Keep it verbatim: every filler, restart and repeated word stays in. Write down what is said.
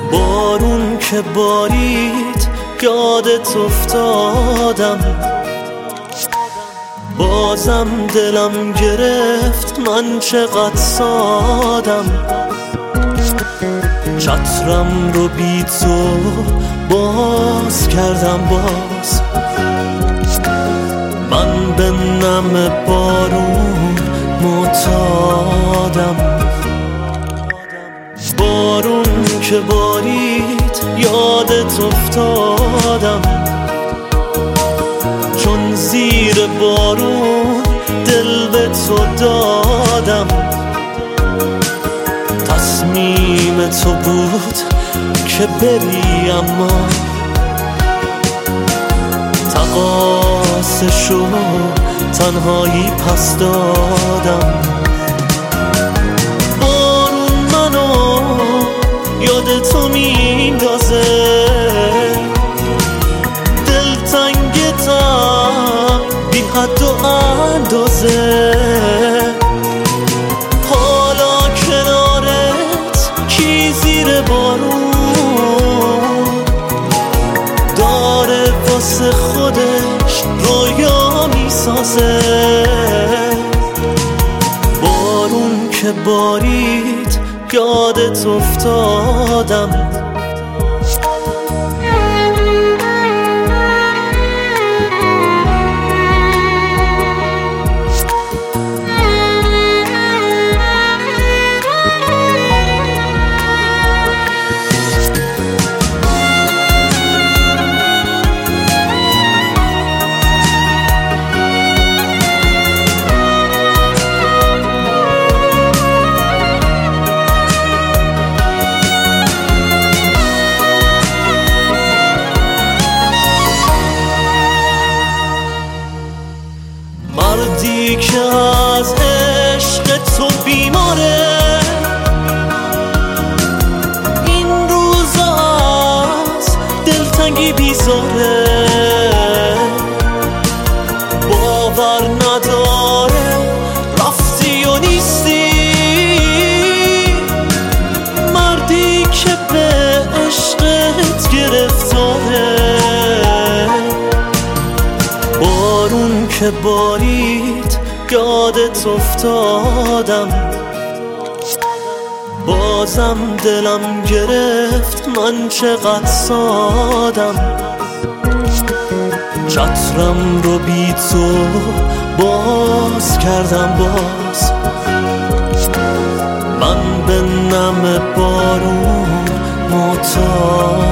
بارون که بارید یادت افتادم، بازم دلم گرفت من چقدر سادم. چترم رو بی تو باز کردم باز، من به نم بارون معتادم. بارون که بارید یادت افتادم، چون زیر بارون دل به تو دادم. تصمیم تو بود که بری اما تقاصشو تنهایی پس دادم. بارون منو یاد تو میندازه، دلتنگتم بی حد و اندازه. حالا کنارت کی زیر بارون داره واسه خودش رویا میسازه. بارون که بارید یادت افتادم، مردی که از عشق تو بیماره، این روزا از دلتنگی بیزاره. باور نداره رفتی و نیستی، مردی که به عشقت گرفتاره. بارون که بارید یادت افتادم، بازم دلم گرفت من چقدر سادم. چترم رو بی تو باز کردم باز، من به نم بارون معتادم.